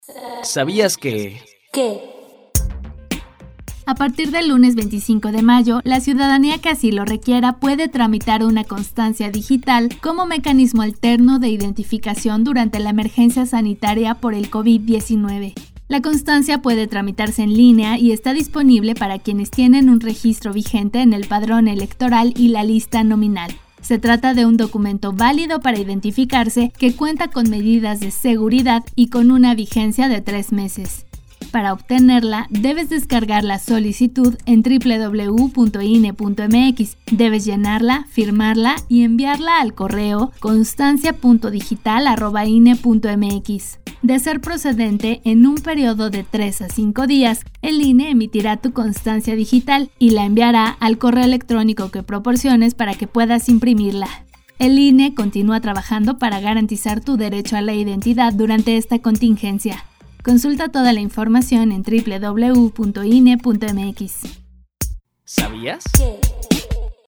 ¿Sabías que...? ¿Qué? A partir del lunes 25 de mayo, la ciudadanía que así lo requiera puede tramitar una constancia digital como mecanismo alterno de identificación durante la emergencia sanitaria por el COVID-19. La constancia puede tramitarse en línea y está disponible para quienes tienen un registro vigente en el padrón electoral y la lista nominal. Se trata de un documento válido para identificarse que cuenta con medidas de seguridad y con una vigencia de 3 meses. Para obtenerla, debes descargar la solicitud en www.ine.mx. Debes llenarla, firmarla y enviarla al correo constancia.digital@ine.mx. De ser procedente, en un periodo de 3 a 5 días, el INE emitirá tu constancia digital y la enviará al correo electrónico que proporciones para que puedas imprimirla. El INE continúa trabajando para garantizar tu derecho a la identidad durante esta contingencia. Consulta toda la información en www.ine.mx. ¿Sabías? ¿Qué?